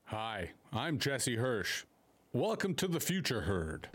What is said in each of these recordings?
Hi, I'm Jesse Hirsch. Welcome to the Future Herd.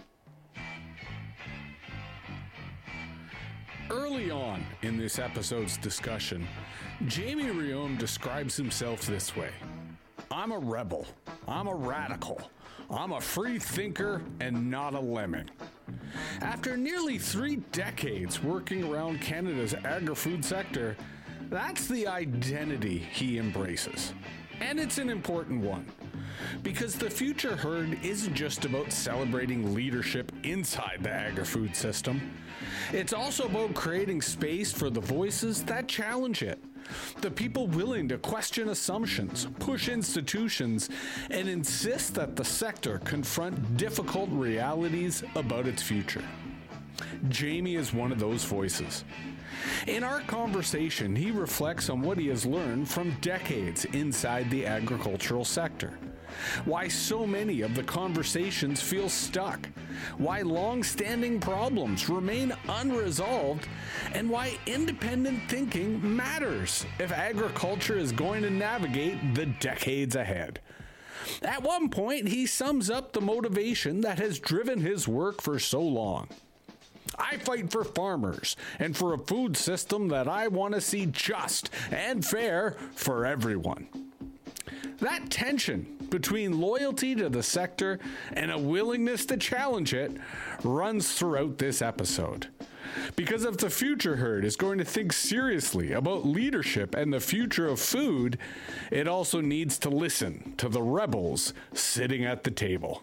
Early on in this episode's discussion, Jamie Riom describes himself this way. I'm a rebel. I'm a radical. I'm a free thinker and not a lemming. After nearly 3 decades working around Canada's agri-food sector, that's the identity he embraces. And it's an important one. Because the Future Herd isn't just about celebrating leadership inside the agri-food system. It's also about creating space for the voices that challenge it. The people willing to question assumptions, push institutions, and insist that the sector confront difficult realities about its future. Jamie is one of those voices. In our conversation, he reflects on what he has learned from decades inside the agricultural sector. Why so many of the conversations feel stuck, why long-standing problems remain unresolved, and why independent thinking matters if agriculture is going to navigate the decades ahead. At one point, he sums up the motivation that has driven his work for so long. I fight for farmers and for a food system that I want to see just and fair for everyone. That tension between loyalty to the sector and a willingness to challenge it runs throughout this episode. Because if the Future Herd is going to think seriously about leadership and the future of food, it also needs to listen to the rebels sitting at the table.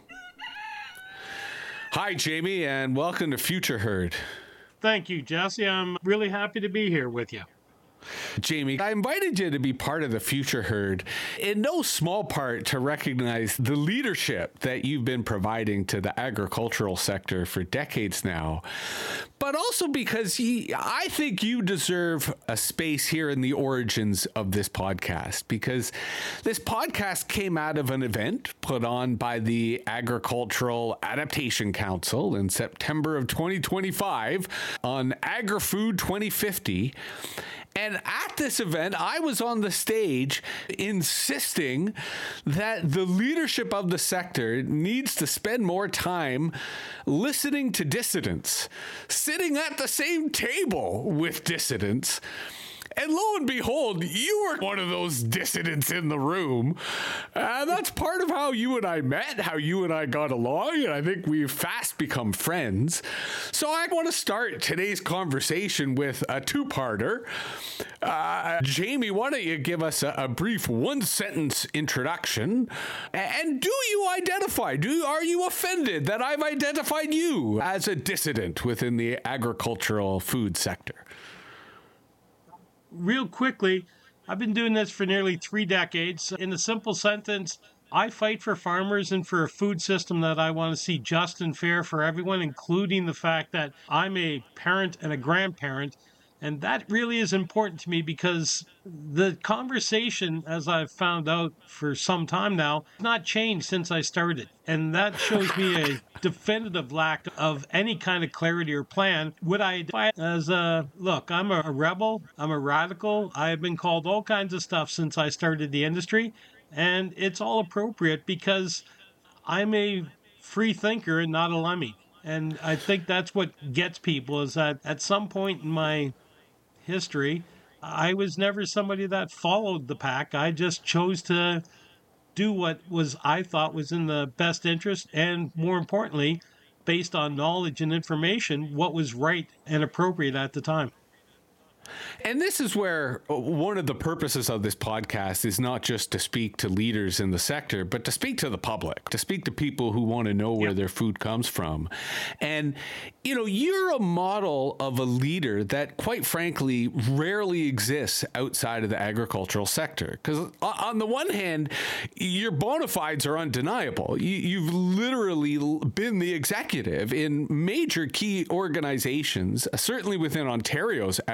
Hi, Jamie, and welcome to Future Herd. Thank you, Jesse. I'm really happy to be here with you. Jamie, I invited you to be part of the Future Herd in no small part to recognize the leadership that you've been providing to the agricultural sector for decades now, but also because I think you deserve a space here in the origins of this podcast, because this podcast came out of an event put on by the Agricultural Adaptation Council in September of 2025 on Agri-Food 2050. And at this event, I was on the stage insisting that the leadership of the sector needs to spend more time listening to dissidents, sitting at the same table with dissidents. And lo and behold, you were one of those dissidents in the room. And that's part of how you and I met, how you and I got along, and I think we've fast become friends. So I want to start today's conversation with a two-parter. Jamie, why don't you give us a brief one-sentence introduction? And do you identify, are you offended that I've identified you as a dissident within the agricultural food sector? Real quickly, I've been doing this for nearly 3 decades. In a simple sentence, I fight for farmers and for a food system that I want to see just and fair for everyone, including the fact that I'm a parent and a grandparent. And that really is important to me because the conversation, as I've found out for some time now, has not changed since I started. And that shows me a definitive lack of any kind of clarity or plan. Would I identify as look, I'm a rebel, I'm a radical, I have been called all kinds of stuff since I started the industry. And it's all appropriate because I'm a free thinker and not a lemming. And I think that's what gets people is that at some point in my history, I was never somebody that followed the pack. I just chose to do what I thought was in the best interest, and more importantly, based on knowledge and information, what was right and appropriate at the time. And this is where one of the purposes of this podcast is not just to speak to leaders in the sector, but to speak to the public, to speak to people who want to know where their food comes from. And, you're a model of a leader that, quite frankly, rarely exists outside of the agricultural sector. Because on the one hand, your bona fides are undeniable. You've literally been the executive in major key organizations, certainly within Ontario's agri-food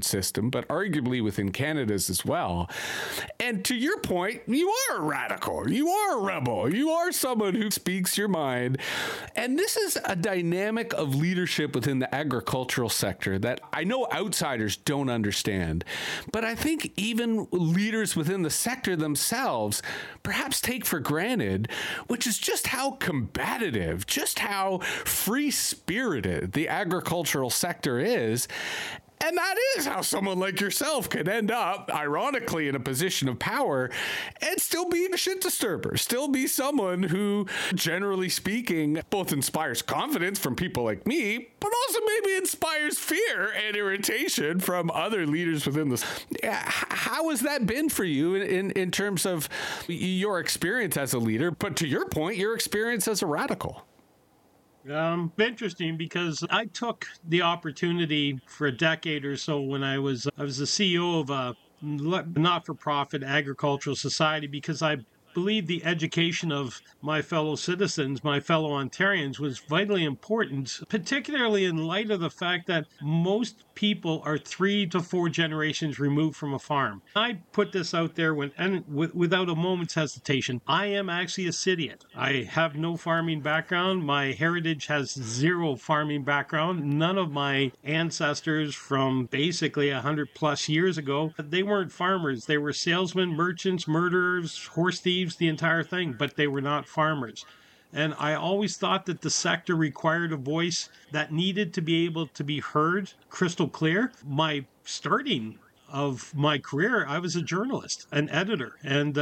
food system, but arguably within Canada's as well. And to your point, you are a radical. You are a rebel. You are someone who speaks your mind. And this is a dynamic of leadership within the agricultural sector that I know outsiders don't understand. But I think even leaders within the sector themselves perhaps take for granted, which is just how combative, just how free-spirited the agricultural sector is. And that is how someone like yourself can end up, ironically, in a position of power and still be a shit disturber, still be someone who, generally speaking, both inspires confidence from people like me, but also maybe inspires fear and irritation from other leaders within this. How has that been for you in terms of your experience as a leader, but to your point, your experience as a radical? Interesting, because I took the opportunity for a decade or so when I was the CEO of a not-for-profit agricultural society, because I believe the education of my fellow citizens, my fellow Ontarians, was vitally important, particularly in light of the fact that most people are 3 to 4 generations removed from a farm. I put this out there without a moment's hesitation. I am actually a Citiot. I have no farming background. My heritage has 0 farming background. None of my ancestors from basically 100 plus years ago, they weren't farmers. They were salesmen, merchants, murderers, horse thieves, the entire thing, but they were not farmers. And I always thought that the sector required a voice that needed to be able to be heard crystal clear. My starting of my career, I was a journalist, an editor. And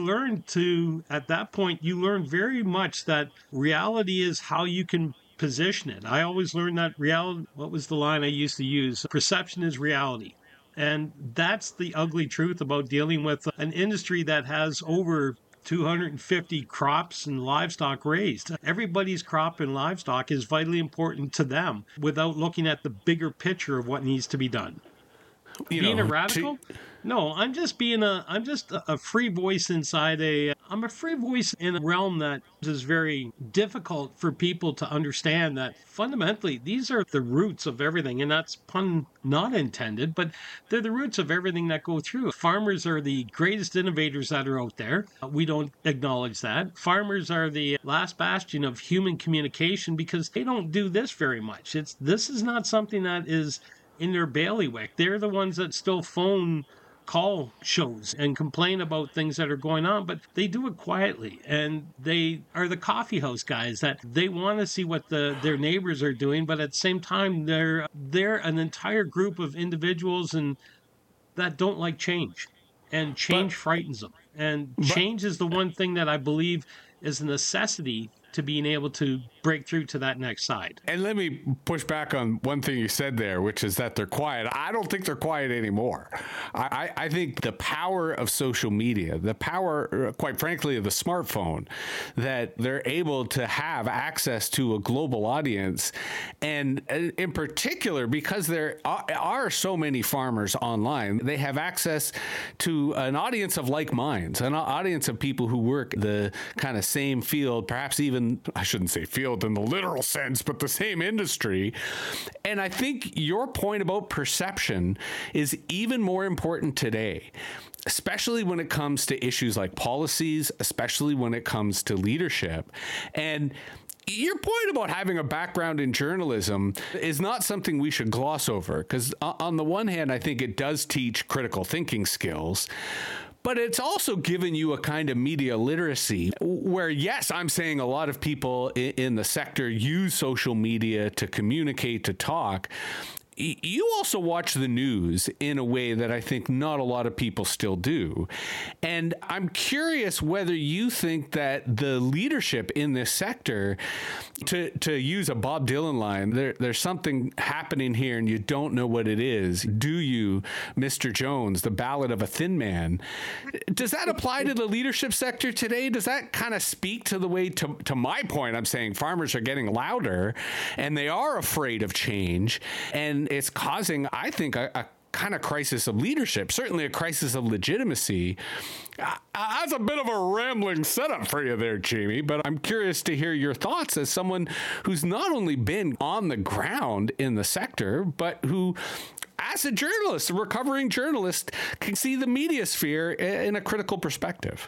at that point, you learn very much that reality is how you can position it. I always learned that reality, what was the line I used to use? Perception is reality. And that's the ugly truth about dealing with an industry that has over 250 crops and livestock raised. Everybody's crop and livestock is vitally important to them without looking at the bigger picture of what needs to be done. Being a radical? No, I'm just a free voice I'm a free voice in a realm that is very difficult for people to understand, that fundamentally these are the roots of everything, and that's pun not intended, but they're the roots of everything that go through. Farmers are the greatest innovators that are out there. We don't acknowledge that. Farmers are the last bastion of human communication because they don't do this very much. This is not something that is in their bailiwick. They're the ones that still phone call shows and complain about things that are going on, but they do it quietly. And they are the coffee house guys that they want to see what their neighbors are doing, but at the same time, they're an entire group of individuals and that don't like change. And change frightens them. And change is the one thing that I believe is a necessity to being able to break through to that next side. And let me push back on one thing you said there, which is that they're quiet. I don't think they're quiet anymore. I think the power of social media, the power, quite frankly, of the smartphone, that they're able to have access to a global audience. And in particular, because there are so many farmers online, they have access to an audience of like minds, an audience of people who work the kind of same field, perhaps even, I shouldn't say field in the literal sense, but the same industry. And I think your point about perception is even more important today, especially when it comes to issues like policies, especially when it comes to leadership. And your point about having a background in journalism is not something we should gloss over, because on the one hand, I think it does teach critical thinking skills. But it's also given you a kind of media literacy where, yes, I'm saying a lot of people in the sector use social media to communicate, to talk. You also watch the news in a way that I think not a lot of people still do. And I'm curious whether you think that the leadership in this sector, to use a Bob Dylan line, there's something happening here and you don't know what it is. Do you, Mr. Jones, the ballad of a thin man? Does that apply to the leadership sector today? Does that kind of speak to the way, to my point, I'm saying farmers are getting louder and they are afraid of change, and it's causing, I think, a kind of crisis of leadership, certainly a crisis of legitimacy. That's a bit of a rambling setup for you there, Jamie, but I'm curious to hear your thoughts as someone who's not only been on the ground in the sector, but who as a journalist, a recovering journalist, can see the media sphere in a critical perspective.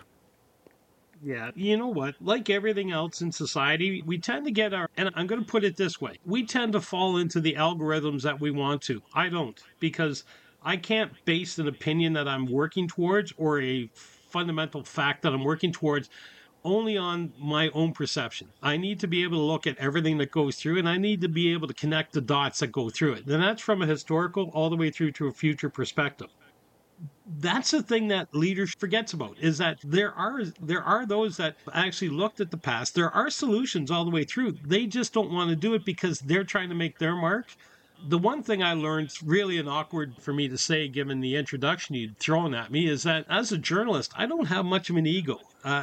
Yeah, you know what? Like everything else in society, we tend to get and I'm going to put it this way, we tend to fall into the algorithms that we want to. I don't, because I can't base an opinion that I'm working towards or a fundamental fact that I'm working towards only on my own perception. I need to be able to look at everything that goes through, and I need to be able to connect the dots that go through it. And that's from a historical all the way through to a future perspective. That's the thing that leadership forgets about, is that there are those that actually looked at the past. There are solutions all the way through. They just don't want to do it because they're trying to make their mark. The one thing I learned, really an awkward for me to say given the introduction you'd thrown at me, is that as a journalist, I don't have much of an ego.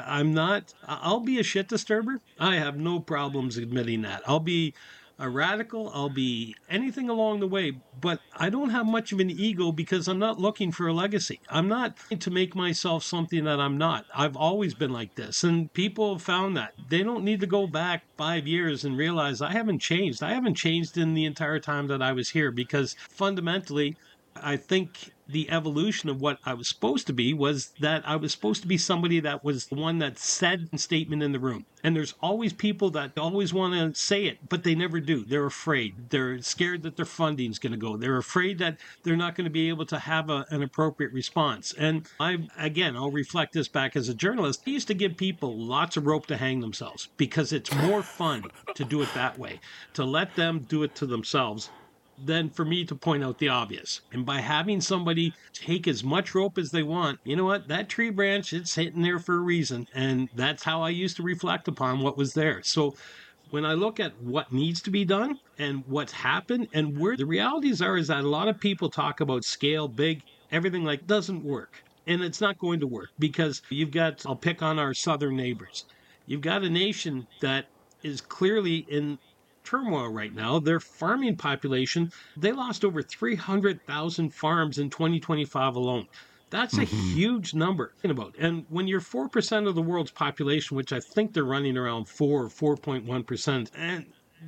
I'll be a shit disturber. I have no problems admitting that. I'll be a radical. I'll be anything along the way, but I don't have much of an ego because I'm not looking for a legacy. I'm not trying to make myself something that I'm not. I've always been like this, and people have found that. They don't need to go back 5 years and realize I haven't changed. I haven't changed in the entire time that I was here, because fundamentally, I think the evolution of what I was supposed to be was that I was supposed to be somebody that was the one that said a statement in the room. And there's always people that always want to say it, but they never do. They're afraid. They're scared that their funding's going to go. They're afraid that they're not going to be able to have an appropriate response. And I'll reflect this back as a journalist. I used to give people lots of rope to hang themselves because it's more fun to do it that way, to let them do it to themselves than for me to point out the obvious. And by having somebody take as much rope as they want, you know what? That tree branch, it's hitting there for a reason. And that's how I used to reflect upon what was there. So when I look at what needs to be done and what's happened and where the realities are, is that a lot of people talk about scale, big, everything like doesn't work. And it's not going to work because I'll pick on our southern neighbors. You've got a nation that is clearly in turmoil right now. Their farming population, they lost over 300,000 farms in 2025 alone. That's a huge number. And when you're 4% of the world's population, which I think they're running around 4 or 4.1%, and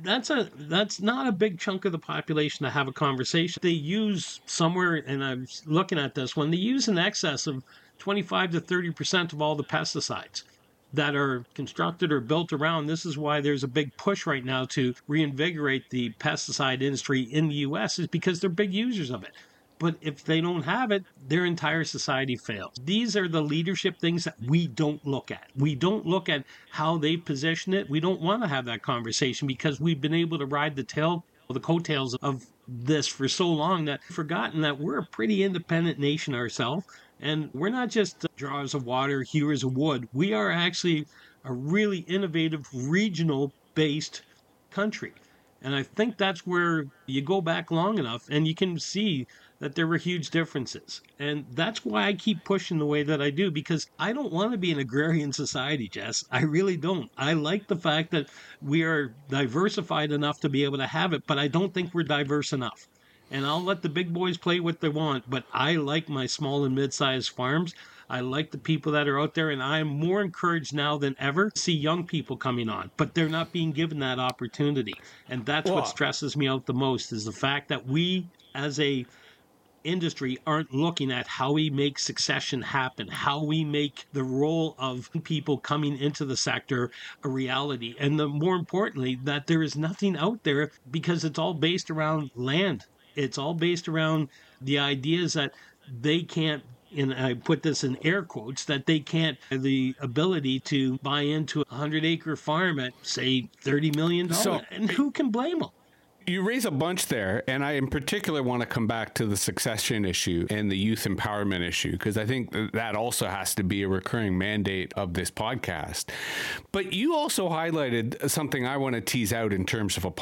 that's not a big chunk of the population to have a conversation. They use somewhere, and I'm looking at this one, they use in excess of 25 to 30% of all the pesticides that are constructed or built around. This is why there's a big push right now to reinvigorate the pesticide industry in the U.S., is because they're big users of it. But if they don't have it, their entire society fails. These are the leadership things that we don't look at. We don't look at how they position it. We don't want to have that conversation because we've been able to ride the coattails of this for so long that we've forgotten that we're a pretty independent nation ourselves. And we're not just drawers of water, hewers of wood. We are actually a really innovative, regional-based country. And I think that's where you go back long enough and you can see that there were huge differences. And that's why I keep pushing the way that I do, because I don't want to be an agrarian society, Jess. I really don't. I like the fact that we are diversified enough to be able to have it, but I don't think we're diverse enough. And I'll let the big boys play what they want, but I like my small and mid-sized farms. I like the people that are out there, and I'm more encouraged now than ever to see young people coming on, but they're not being given that opportunity. And that's what stresses me out the most, is the fact that we, as a industry, aren't looking at how we make succession happen, how we make the role of people coming into the sector a reality. And more importantly, that there is nothing out there, because it's all based around land. It's all based around the ideas that they can't, and I put this in air quotes, that they can't have the ability to buy into a 100-acre farm at, say, $30 million. And who can blame them? You raise a bunch there, and I in particular want to come back to the succession issue and the youth empowerment issue, because I think that also has to be a recurring mandate of this podcast. But you also highlighted something I want to tease out in terms of a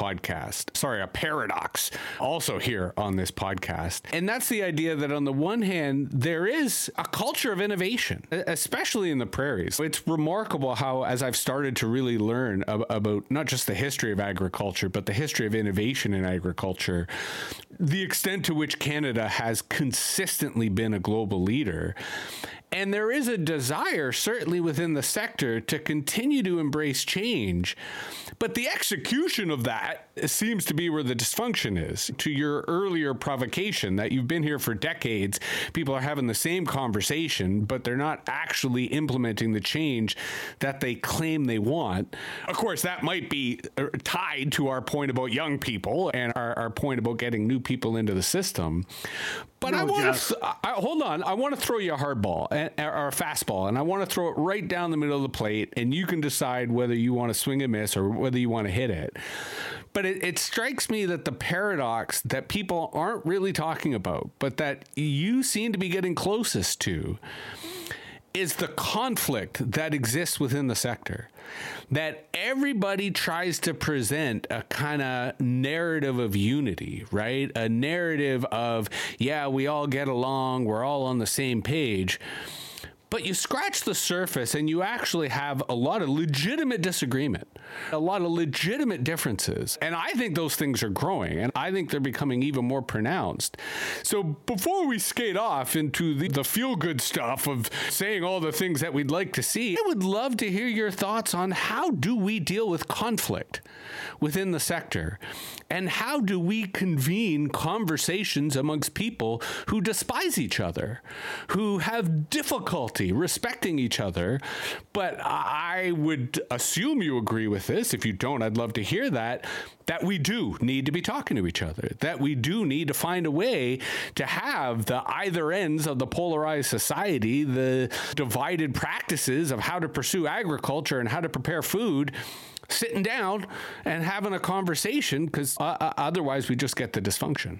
paradox, also here on this podcast. And that's the idea that on the one hand, there is a culture of innovation, especially in the prairies. It's remarkable how, as I've started to really learn about not just the history of agriculture, but the history of innovation in agriculture, the extent to which Canada has consistently been a global leader. And there is a desire, certainly within the sector, to continue to embrace change. But the execution of that seems to be where the dysfunction is. To your earlier provocation that you've been here for decades, people are having the same conversation, but they're not actually implementing the change that they claim they want. Of course, that might be tied to our point about young people and our point about getting new people into the system. But no, I want to hold on. I want to throw you a hard ball or a fastball, and I want to throw it right down the middle of the plate, and you can decide whether you want to swing and miss or whether you want to hit it. But it strikes me that the paradox that people aren't really talking about, but that you seem to be getting closest to, is the conflict that exists within the sector. That everybody tries to present a kind of narrative of unity, right? A narrative of, yeah, we all get along, we're all on the same page. But you scratch the surface and you actually have a lot of legitimate disagreement, a lot of legitimate differences. And I think those things are growing, and I think they're becoming even more pronounced. So before we skate off into the feel-good stuff of saying all the things that we'd like to see, I would love to hear your thoughts on how do we deal with conflict within the sector? And how do we convene conversations amongst people who despise each other, who have difficulty respecting each other? But I would assume you agree with this. If you don't, I'd love to hear that we do need to be talking to each other, that we do need to find a way to have the either ends of the polarized society, the divided practices of how to pursue agriculture and how to prepare food, sitting down and having a conversation, because otherwise we just get the dysfunction.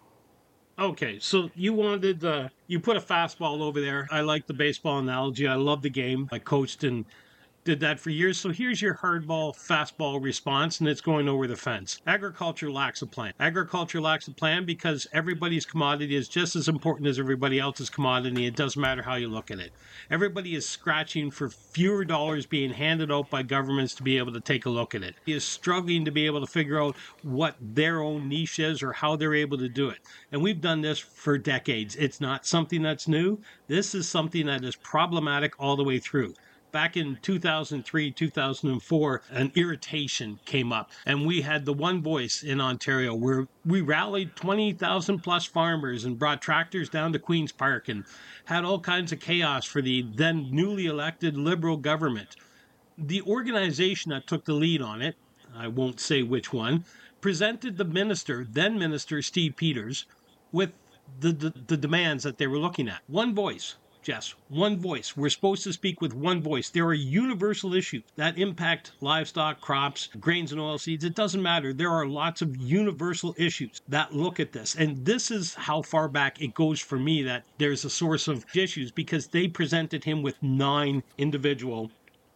Okay, so you wanted, you put a fastball over there. I like the baseball analogy. I love the game. I coached and did that for years. So here's your hardball, fastball response, and it's going over the fence. Agriculture lacks a plan. Agriculture lacks a plan because everybody's commodity is just as important as everybody else's commodity. It doesn't matter how you look at it. Everybody is scratching for fewer dollars being handed out by governments to be able to take a look at it. He is struggling to be able to figure out what their own niche is or how they're able to do it. And we've done this for decades. It's not something that's new. This is something that is problematic all the way through. Back in 2003, 2004, an irritation came up, and we had the One Voice in Ontario where we rallied 20,000 plus farmers and brought tractors down to Queen's Park and had all kinds of chaos for the then newly elected Liberal government. The organization that took the lead on it, I won't say which one, presented the minister, then Minister Steve Peters, with the demands that they were looking at. One voice. Jess, one voice. We're supposed to speak with one voice. There are universal issues that impact livestock, crops, grains and oilseeds. It doesn't matter. There are lots of universal issues that look at this. And this is how far back it goes for me that there's a source of issues, because they presented him with 9 individual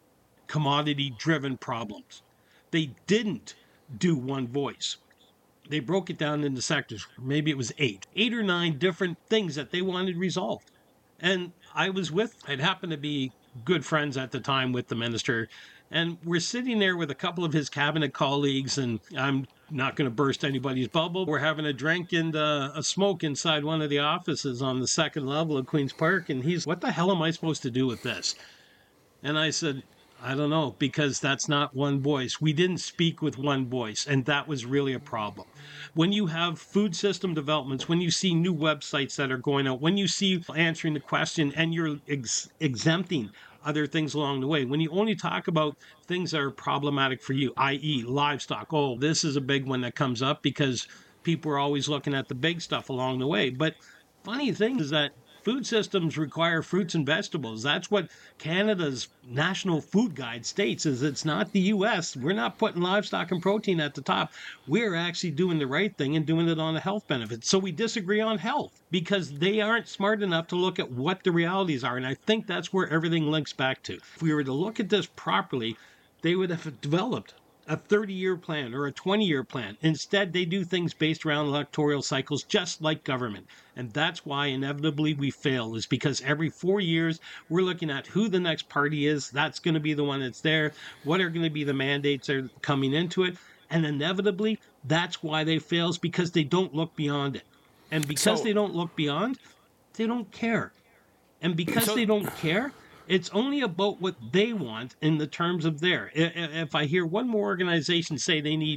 commodity-driven problems. They didn't do one voice. They broke it down into sectors. Maybe it was 8 or 9 different things that they wanted resolved. And I'd happened to be good friends at the time with the minister, and we're sitting there with a couple of his cabinet colleagues, and I'm not going to burst anybody's bubble. We're having a drink and a smoke inside one of the offices on the second level of Queen's Park, and he's, what the hell am I supposed to do with this? And I said, I don't know, because that's not one voice. We didn't speak with one voice, and that was really a problem. When you have food system developments, when you see new websites that are going out, when you see answering the question and you're exempting other things along the way, when you only talk about things that are problematic for you, i.e. livestock, oh, this is a big one that comes up because people are always looking at the big stuff along the way. But funny thing is that food systems require fruits and vegetables. That's what Canada's National Food Guide states, is it's not the U.S. We're not putting livestock and protein at the top. We're actually doing the right thing and doing it on a health benefit. So we disagree on health because they aren't smart enough to look at what the realities are. And I think that's where everything links back to. If we were to look at this properly, they would have developed a 30-year plan or a 20-year plan. Instead, they do things based around electoral cycles, just like government. And that's why inevitably we fail, is because every 4 years, we're looking at who the next party is. That's going to be the one that's there. What are going to be the mandates that are coming into it? And inevitably, that's why they fail, is because they don't look beyond it. And because they don't look beyond, they don't care. And because they don't care, it's only about what they want in the terms of their. If I hear one more organization say they need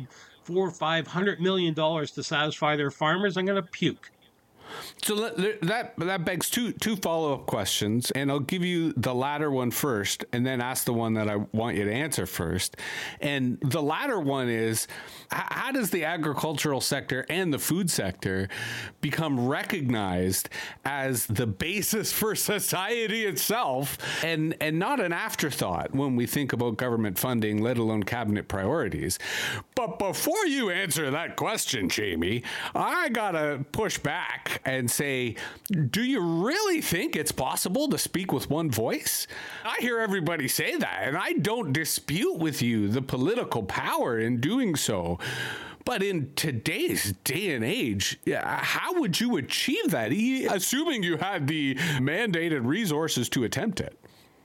$400-500 million to satisfy their farmers, I'm going to puke. So that begs two follow-up questions, and I'll give you the latter one first and then ask the one that I want you to answer first. And the latter one is, how does the agricultural sector and the food sector become recognized as the basis for society itself and not an afterthought when we think about government funding, let alone cabinet priorities? But before you answer that question, Jamie, I gotta push back and say, do you really think it's possible to speak with one voice? I hear everybody say that, and I don't dispute with you the political power in doing so. But in today's day and age, how would you achieve that, assuming you had the mandated resources to attempt it?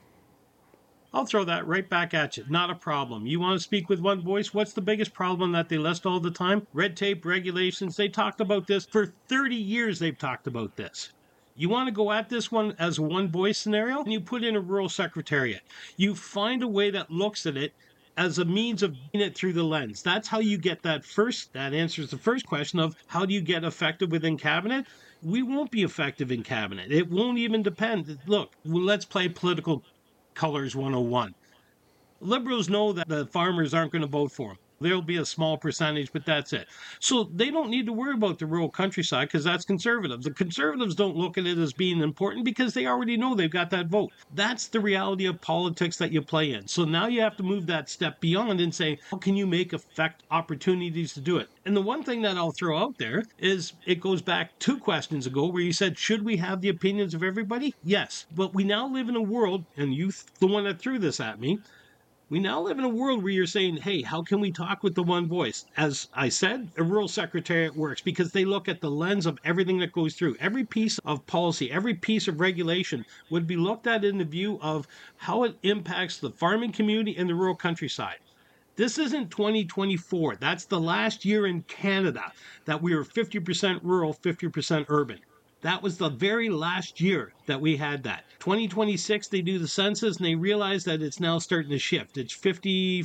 I'll throw that right back at you. Not a problem. You want to speak with one voice? What's the biggest problem that they list all the time? Red tape, regulations. They talked about this for 30 years. They've talked about this. You want to go at this one as a one voice scenario? And you put in a rural secretariat. You find a way that looks at it as a means of getting it through the lens. That's how you get that answers the first question of how do you get effective within cabinet? We won't be effective in cabinet. It won't even depend. Look, let's play political Colors 101. Liberals know that the farmers aren't going to vote for them. There'll be a small percentage, but that's it. So they don't need to worry about the rural countryside because that's conservatives. The conservatives don't look at it as being important because they already know they've got that vote. That's the reality of politics that you play in. So now you have to move that step beyond and say, how can you affect opportunities to do it? And the one thing that I'll throw out there is it goes back 2 questions ago where you said, should we have the opinions of everybody? Yes. But we now live in a world, and you, the one that threw this at me, we now live in a world where you're saying, hey, how can we talk with the one voice? As I said, a rural secretariat works because they look at the lens of everything that goes through. Every piece of policy, every piece of regulation would be looked at in the view of how it impacts the farming community and the rural countryside. This isn't 2024. That's the last year in Canada that we were 50% rural, 50% urban. That was the very last year that we had that. 2026, they do the census and they realize that it's now starting to shift. It's 50,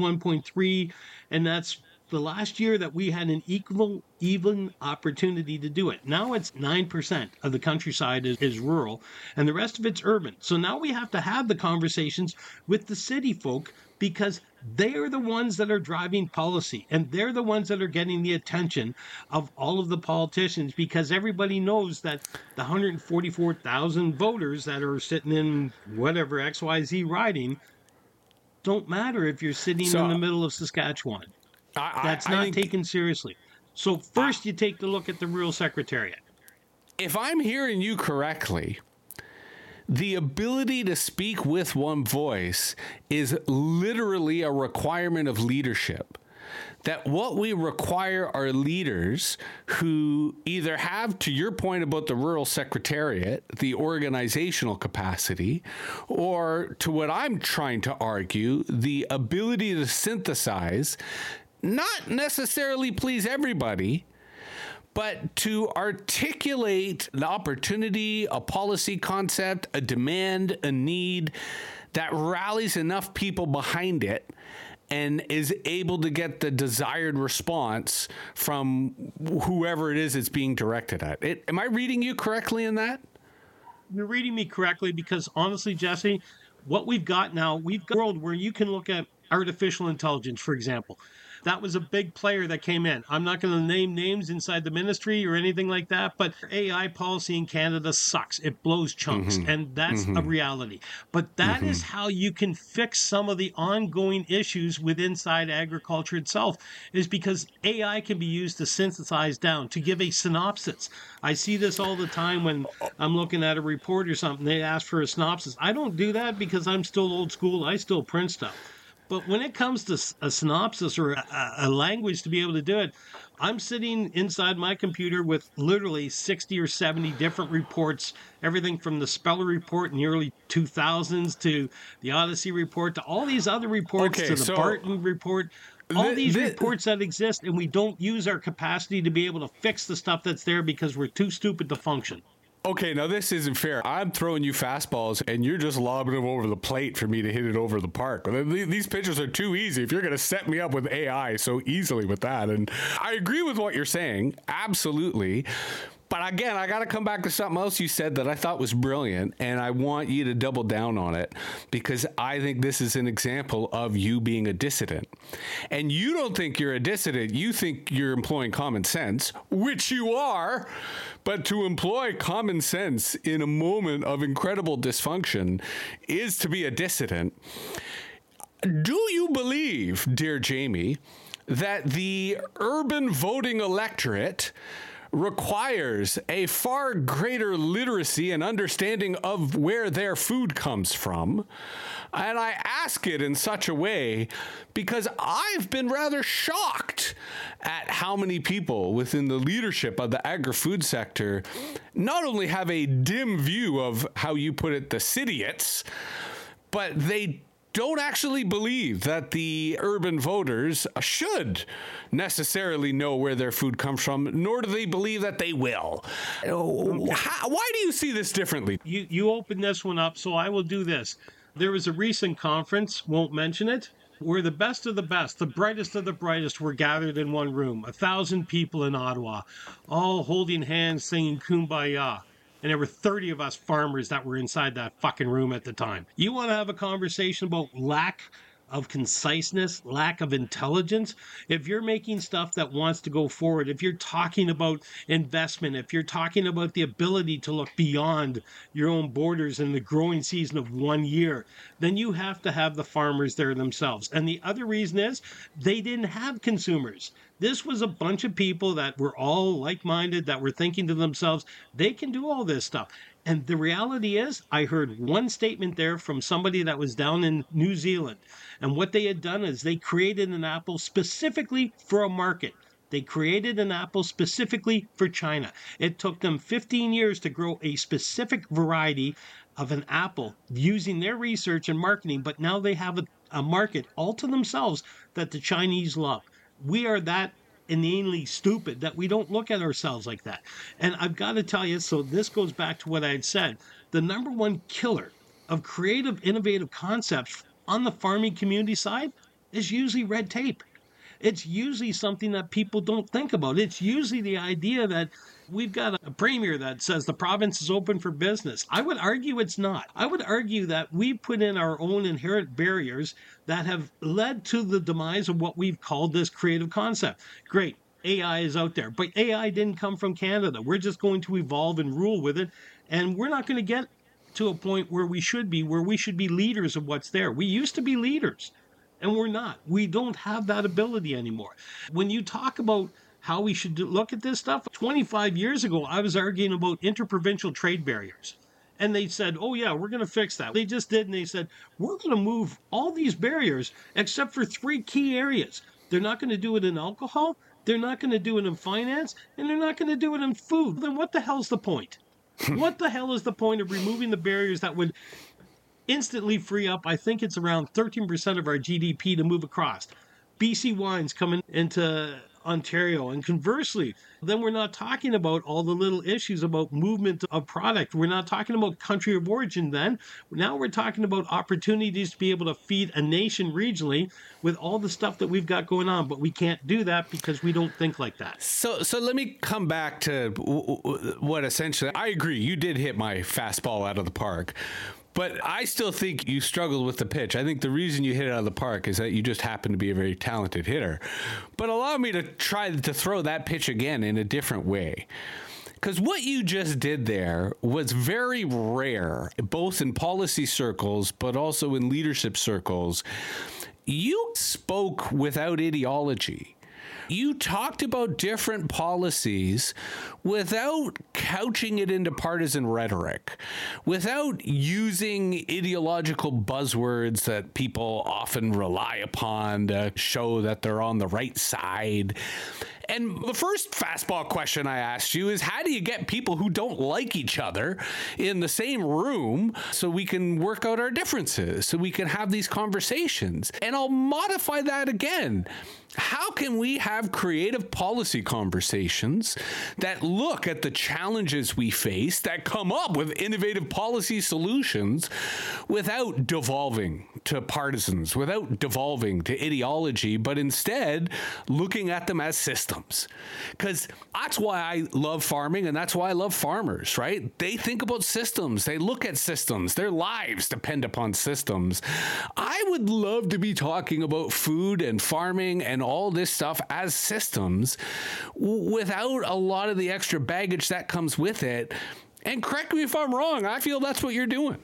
51.3, and that's the last year that we had an even opportunity to do it. Now it's 9% of the countryside is rural, and the rest of it's urban. So now we have to have the conversations with the city folk because they're the ones that are driving policy, and they're the ones that are getting the attention of all of the politicians because everybody knows that the 144,000 voters that are sitting in whatever XYZ riding don't matter if you're sitting in the middle of Saskatchewan. That's not taken seriously. So first you take the look at the rural secretariat. If I'm hearing you correctly, the ability to speak with one voice is literally a requirement of leadership. That what we require are leaders who either have, to your point about the rural secretariat, the organizational capacity, or to what I'm trying to argue, the ability to synthesize, not necessarily please everybody, but to articulate an opportunity, a policy concept, a demand, a need that rallies enough people behind it and is able to get the desired response from whoever it is it's being directed at. Am I reading you correctly in that? You're reading me correctly because honestly, Jesse, what we've got now, we've got a world where you can look at artificial intelligence, for example. That was a big player that came in. I'm not going to name names inside the ministry or anything like that, but AI policy in Canada sucks. It blows chunks, and that's a reality. But that is how you can fix some of the ongoing issues with inside agriculture itself, is because AI can be used to synthesize down, to give a synopsis. I see this all the time when I'm looking at a report or something. They ask for a synopsis. I don't do that because I'm still old school. I still print stuff. But when it comes to a synopsis or a language to be able to do it, I'm sitting inside my computer with literally 60 or 70 different reports, everything from the Speller report in the early 2000s to the Odyssey report to all these other reports to the Barton report. All these reports that exist, and we don't use our capacity to be able to fix the stuff that's there because we're too stupid to function. Okay, now this isn't fair. I'm throwing you fastballs, and you're just lobbing them over the plate for me to hit it over the park. These pitches are too easy if you're going to set me up with AI so easily with that. And I agree with what you're saying, absolutely. But again, I got to come back to something else you said that I thought was brilliant, and I want you to double down on it because I think this is an example of you being a dissident. And you don't think you're a dissident. You think you're employing common sense, which you are. But to employ common sense in a moment of incredible dysfunction is to be a dissident. Do you believe, dear Jamie, that the urban voting electorate requires a far greater literacy and understanding of where their food comes from? And I ask it in such a way because I've been rather shocked at how many people within the leadership of the agri-food sector not only have a dim view of, how you put it, the idiots, but they don't actually believe that the urban voters should necessarily know where their food comes from, nor do they believe that they will. Why do you see this differently? You opened this one up, so I will do this. There was a recent conference, won't mention it, where the best of the best, the brightest of the brightest were gathered in one room. 1,000 people in Ottawa, all holding hands, singing Kumbaya. And there were 30 of us farmers that were inside that fucking room at the time. You want to have a conversation about lack of conciseness, lack of intelligence? If you're making stuff that wants to go forward, if you're talking about investment, if you're talking about the ability to look beyond your own borders in the growing season of 1 year, then you have to have the farmers there themselves. And the other reason is they didn't have consumers. This was a bunch of people that were all like-minded, that were thinking to themselves, they can do all this stuff. And the reality is, I heard one statement there from somebody that was down in New Zealand. And what they had done is they created an apple specifically for a market. They created an apple specifically for China. It took them 15 years to grow a specific variety of an apple using their research and marketing, but now they have a market all to themselves that the Chinese love. We are that inanely stupid that we don't look at ourselves like that. And I've got to tell you, so this goes back to what I had said, the number one killer of creative, innovative concepts on the farming community side is usually red tape. It's usually something that people don't think about. It's usually the idea that we've got a premier that says the province is open for business. I would argue it's not. I would argue that we put in our own inherent barriers that have led to the demise of what we've called this creative concept. Great. AI is out there, but AI didn't come from Canada. We're just going to evolve and rule with it. And we're not going to get to a point where we should be leaders of what's there. We used to be leaders. And we're not. We don't have that ability anymore. When you talk about how we should look at this stuff, 25 years ago, I was arguing about interprovincial trade barriers. And they said, oh, yeah, we're going to fix that. They just did. And they said, we're going to move all these barriers except for 3 key areas. They're not going to do it in alcohol. They're not going to do it in finance. And they're not going to do it in food. Then what the hell's the point? What the hell is the point of removing the barriers that would instantly free up, I think it's around 13% of our GDP to move across? BC wines coming into Ontario. And conversely, then we're not talking about all the little issues about movement of product. We're not talking about country of origin then. Now we're talking about opportunities to be able to feed a nation regionally with all the stuff that we've got going on. But we can't do that because we don't think like that. So let me come back to what essentially, I agree, you did hit my fastball out of the park. But I still think you struggled with the pitch. I think the reason you hit it out of the park is that you just happen to be a very talented hitter. But allow me to try to throw that pitch again in a different way. Because what you just did there was very rare, both in policy circles, but also in leadership circles. You spoke without ideology. You talked about different policies without couching it into partisan rhetoric, without using ideological buzzwords that people often rely upon to show that they're on the right side. And the first fastball question I asked you is, how do you get people who don't like each other in the same room so we can work out our differences, so we can have these conversations? And I'll modify that again. How can we have creative policy conversations that look at the challenges we face, that come up with innovative policy solutions without devolving to partisans, without devolving to ideology, but instead looking at them as systems? Because that's why I love farming, and that's why I love farmers, right? They think about systems. They look at systems. Their lives depend upon systems. I would love to be talking about food and farming and all this stuff as systems without a lot of the extra baggage that comes with it. And correct me if I'm wrong, I feel that's what you're doing.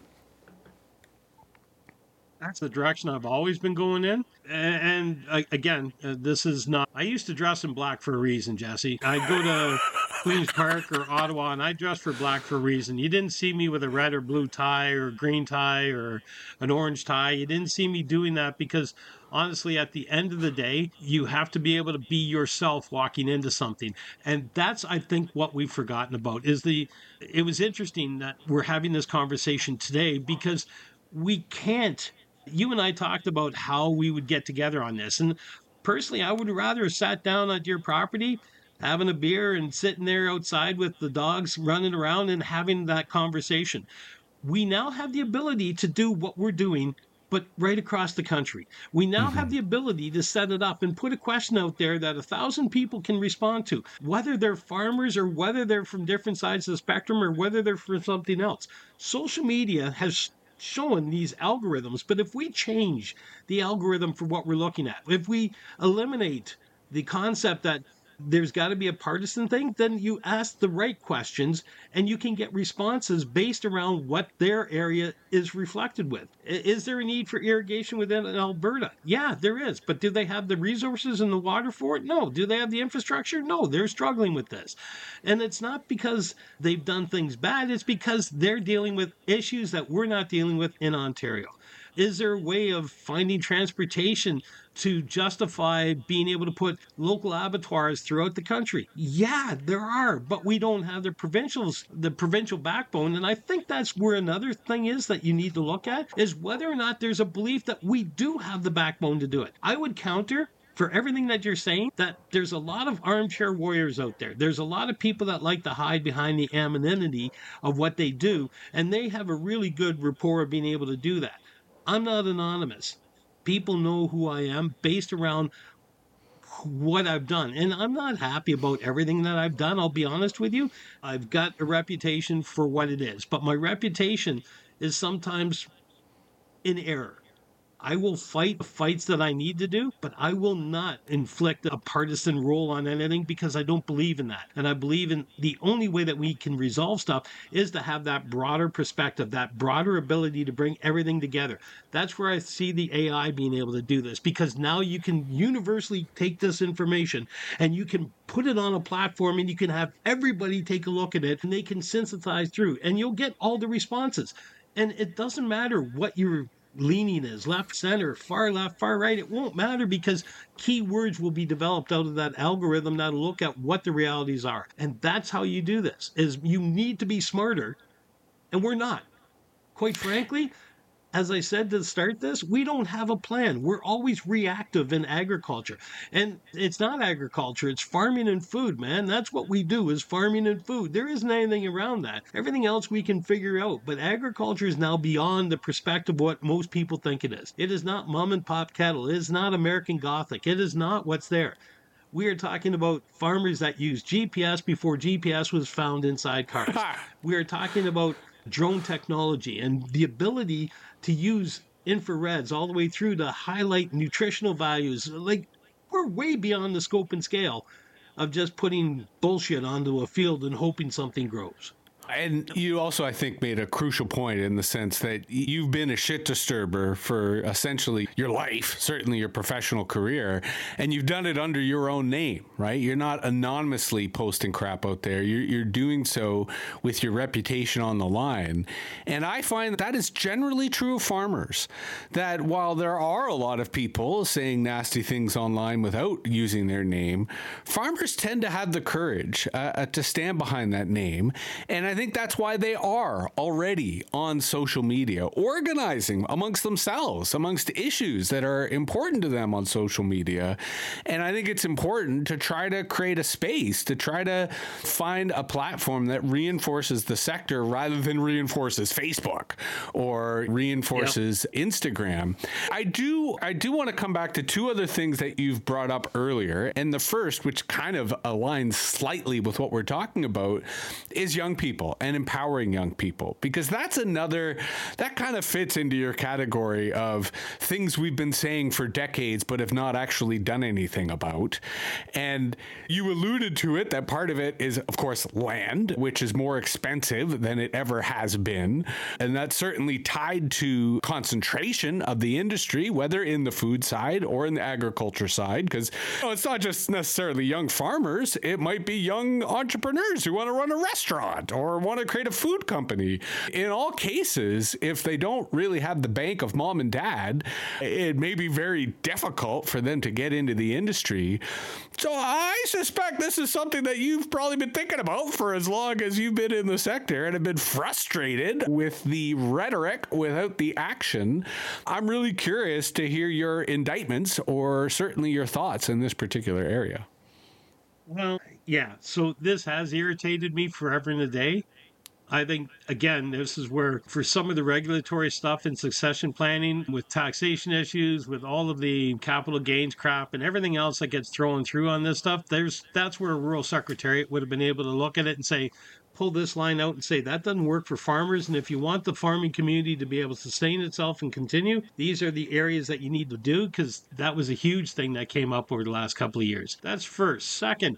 That's the direction I've always been going in. And again, this is not, I used to dress in black for a reason, Jesse. I go to Queen's Park or Ottawa and I dress for black for a reason. You didn't see me with a red or blue tie or green tie or an orange tie. You didn't see me doing that because honestly, at the end of the day, you have to be able to be yourself walking into something. And that's, I think, what we've forgotten about is it was interesting that we're having this conversation today because we can't. You and I talked about how we would get together on this. And personally, I would rather have sat down at your property, having a beer and sitting there outside with the dogs running around and having that conversation. We now have the ability to do what we're doing, but right across the country. We now have the ability to set it up and put a question out there that 1,000 people can respond to, whether they're farmers or whether they're from different sides of the spectrum or whether they're from something else. Social media has showing these algorithms, but if we change the algorithm for what we're looking at, if we eliminate the concept that there's got to be a partisan thing, then you ask the right questions and you can get responses based around what their area is reflected with. Is there a need for irrigation within Alberta? Yeah, there is. But do they have the resources and the water for it? No. Do they have the infrastructure? No, they're struggling with this. And it's not because they've done things bad. It's because they're dealing with issues that we're not dealing with in Ontario. Is there a way of finding transportation to justify being able to put local abattoirs throughout the country? Yeah, there are, but we don't have the provincial backbone. And I think that's where another thing is that you need to look at is whether or not there's a belief that we do have the backbone to do it. I would counter for everything that you're saying, that there's a lot of armchair warriors out there. There's a lot of people that like to hide behind the anonymity of what they do, and they have a really good rapport of being able to do that. I'm not anonymous. People know who I am based around what I've done. And I'm not happy about everything that I've done. I'll be honest with you. I've got a reputation for what it is, but my reputation is sometimes in error. I will fight the fights that I need to do, but I will not inflict a partisan role on anything because I don't believe in that. And I believe in the only way that we can resolve stuff is to have that broader perspective, that broader ability to bring everything together. That's where I see the AI being able to do this, because now you can universally take this information and you can put it on a platform and you can have everybody take a look at it and they can synthesize through and you'll get all the responses. And it doesn't matter what your leaning is, left, center, far left, far right. It won't matter because keywords will be developed out of that algorithm that'll look at what the realities are. And that's how you do this, is you need to be smarter, and we're not. Quite frankly, as I said to start this, we don't have a plan. We're always reactive in agriculture. And it's not agriculture, it's farming and food, man. That's what we do, is farming and food. There isn't anything around that. Everything else we can figure out. But agriculture is now beyond the perspective of what most people think it is. It is not mom and pop kettle. It is not American Gothic. It is not what's there. We are talking about farmers that use GPS before GPS was found inside cars. We are talking about drone technology and the ability to use infrareds all the way through to highlight nutritional values. Like, we're way beyond the scope and scale of just putting bullshit onto a field and hoping something grows. And you also, I think, made a crucial point in the sense that you've been a shit disturber for essentially your life, certainly your professional career, and you've done it under your own name, right? You're not anonymously posting crap out there. You're doing so with your reputation on the line. And I find that is generally true of farmers, that while there are a lot of people saying nasty things online without using their name, farmers tend to have the courage to stand behind that name. And I think that's why they are already on social media, organizing amongst themselves, amongst issues that are important to them on social media. And I think it's important to try to create a space, to try to find a platform that reinforces the sector rather than reinforces Facebook or reinforces Instagram. I do want to come back to two other things that you've brought up earlier. And the first, which kind of aligns slightly with what we're talking about, is young people and empowering young people, because that kind of fits into your category of things we've been saying for decades but have not actually done anything about. And you alluded to it, that part of it is, of course, land, which is more expensive than it ever has been. And that's certainly tied to concentration of the industry, whether in the food side or in the agriculture side, because it's not just necessarily young farmers. It might be young entrepreneurs who want to run a restaurant or want to create a food company. In all cases, if they don't really have the bank of mom and dad, it may be very difficult for them to get into the industry. So I suspect this is something that you've probably been thinking about for as long as you've been in the sector and have been frustrated with the rhetoric without the action. I'm really curious to hear your indictments or certainly your thoughts in this particular area. Well, yeah. So this has irritated me forever and a day. I think, again, this is where for some of the regulatory stuff and succession planning with taxation issues, with all of the capital gains crap and everything else that gets thrown through on this stuff, that's where a rural secretariat would have been able to look at it and say, pull this line out and say, that doesn't work for farmers. And if you want the farming community to be able to sustain itself and continue, these are the areas that you need to do, because that was a huge thing that came up over the last couple of years. That's first. Second,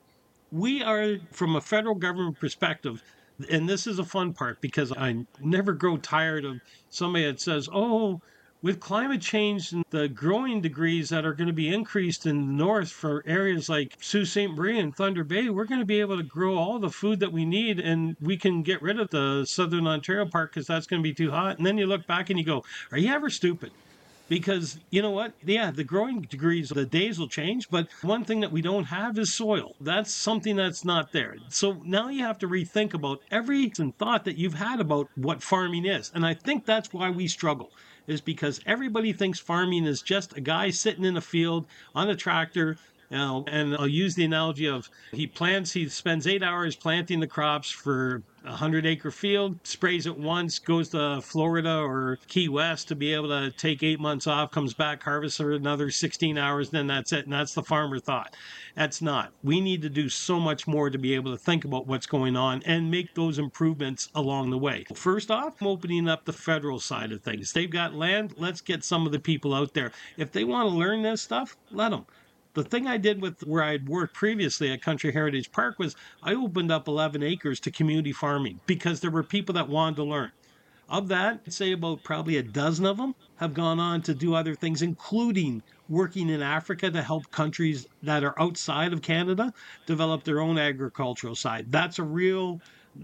we are, from a federal government perspective, and this is a fun part because I never grow tired of somebody that says, oh, with climate change and the growing degrees that are going to be increased in the north for areas like Sault Ste. Marie and Thunder Bay, we're going to be able to grow all the food that we need, and we can get rid of the Southern Ontario part because that's going to be too hot. And then you look back and you go, are you ever stupid? Because you know what? Yeah, the growing degrees, the days will change, but one thing that we don't have is soil. That's something that's not there. So now you have to rethink about every thought that you've had about what farming is. And I think that's why we struggle, is because everybody thinks farming is just a guy sitting in a field on a tractor. And I'll use the analogy of he spends 8 hours planting the crops for a 100-acre field, sprays it once, goes to Florida or Key West to be able to take 8 months off, comes back, harvests for another 16 hours, then that's it. And that's the farmer thought. That's not. We need to do so much more to be able to think about what's going on and make those improvements along the way. First off, I'm opening up the federal side of things. They've got land. Let's get some of the people out there. If they want to learn this stuff, let them. The thing I did with where I'd worked previously at Country Heritage Park was I opened up 11 acres to community farming because there were people that wanted to learn. Of that, I'd say about probably a dozen of them have gone on to do other things, including working in Africa to help countries that are outside of Canada develop their own agricultural side. That's a real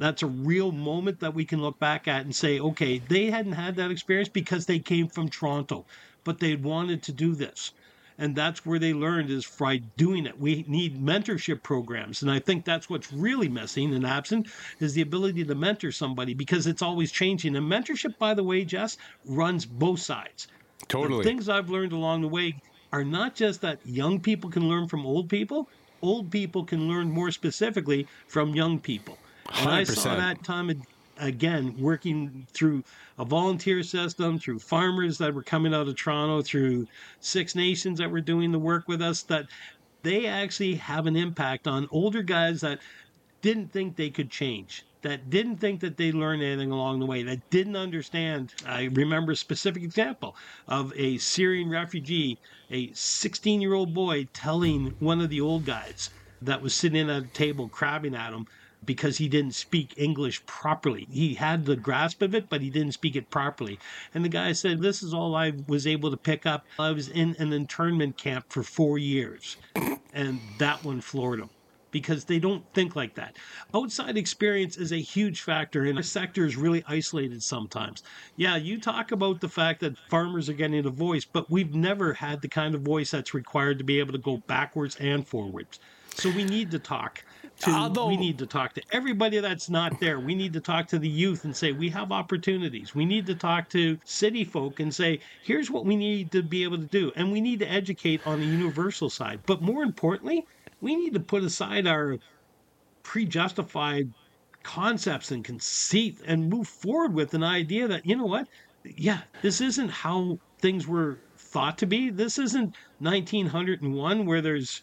moment that we can look back at and say, okay, they hadn't had that experience because they came from Toronto, but they wanted to do this. And that's where they learned, is by doing it. We need mentorship programs. And I think that's what's really missing and absent, is the ability to mentor somebody, because it's always changing. And mentorship, by the way, Jess, runs both sides. Totally. The things I've learned along the way are not just that young people can learn from old people can learn more specifically from young people. 100%. And I saw that time again, working through a volunteer system, through farmers that were coming out of Toronto, through Six Nations that were doing the work with us, that they actually have an impact on older guys that didn't think they could change, that didn't think that they learned anything along the way, that didn't understand. I remember a specific example of a Syrian refugee, a 16-year-old boy telling one of the old guys that was sitting at a table crabbing at him, because he didn't speak English properly. He had the grasp of it, but he didn't speak it properly. And the guy said, this is all I was able to pick up. I was in an internment camp for 4 years. And that one floored him because they don't think like that. Outside experience is a huge factor, and our sector is really isolated sometimes. Yeah, you talk about the fact that farmers are getting a voice, but we've never had the kind of voice that's required to be able to go backwards and forwards. So we need to talk. We need to talk to everybody that's not there. We need to talk to the youth and say, we have opportunities. We need to talk to city folk and say, here's what we need to be able to do. And we need to educate on the universal side. But more importantly, we need to put aside our pre-justified concepts and conceit and move forward with an idea that, you know what? Yeah, this isn't how things were thought to be. This isn't 1901 where there's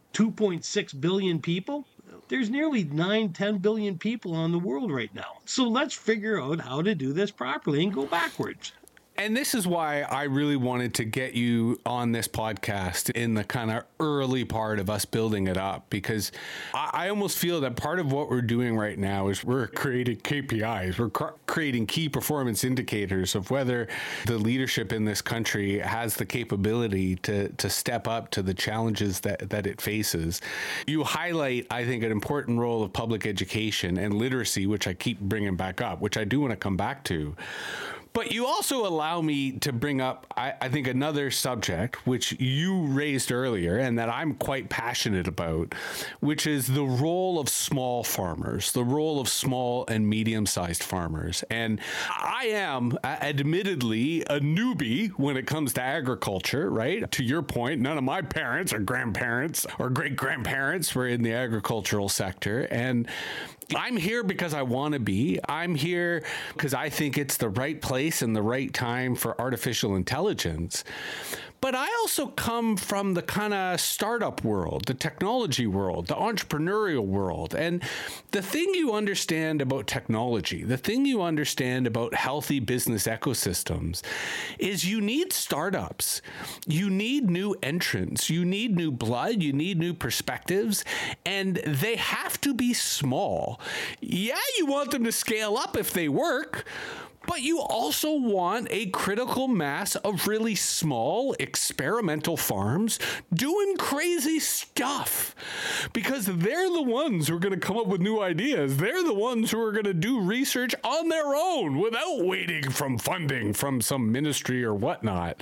2.6 billion people. There's nearly 10 billion people on the world right now. So let's figure out how to do this properly and go backwards. And this is why I really wanted to get you on this podcast in the kind of early part of us building it up, because I almost feel that part of what we're doing right now is we're creating KPIs. We're creating key performance indicators of whether the leadership in this country has the capability to step up to the challenges that it faces. You highlight, I think, an important role of public education and literacy, which I keep bringing back up, which I do want to come back to. But you also allow me to bring up, I think, another subject, which you raised earlier and that I'm quite passionate about, which is the role of small farmers, the role of small and medium-sized farmers. And I am, admittedly, a newbie when it comes to agriculture, right? To your point, none of my parents or grandparents or great-grandparents were in the agricultural sector. And I'm here because I want to be. I'm here because I think it's the right place and the right time for artificial intelligence. But I also come from the kind of startup world, the technology world, the entrepreneurial world. And the thing you understand about technology, the thing you understand about healthy business ecosystems is you need startups. You need new entrants. You need new blood. You need new perspectives. And they have to be small. Yeah, you want them to scale up if they work. But you also want a critical mass of really small experimental farms doing crazy stuff, because they're the ones who are going to come up with new ideas. They're the ones who are going to do research on their own without waiting from funding from some ministry or whatnot.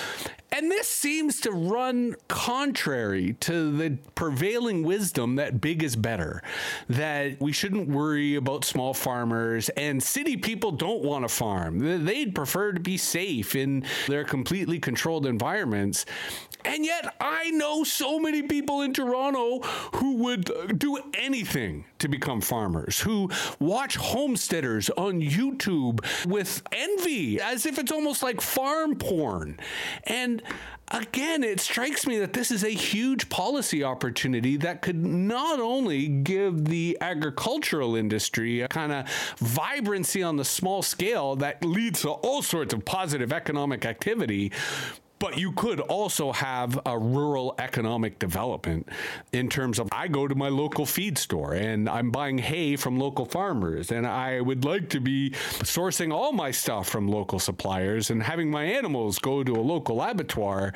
And this seems to run contrary to the prevailing wisdom that big is better, that we shouldn't worry about small farmers, and city people don't want to farm. They'd prefer to be safe in their completely controlled environments. And yet I know so many people in Toronto who would do anything to become farmers, who watch homesteaders on YouTube with envy, as if it's almost like farm porn. And again, it strikes me that this is a huge policy opportunity that could not only give the agricultural industry a kind of vibrancy on the small scale that leads to all sorts of positive economic activity, but you could also have a rural economic development in terms of, I go to my local feed store and I'm buying hay from local farmers, and I would like to be sourcing all my stuff from local suppliers and having my animals go to a local abattoir.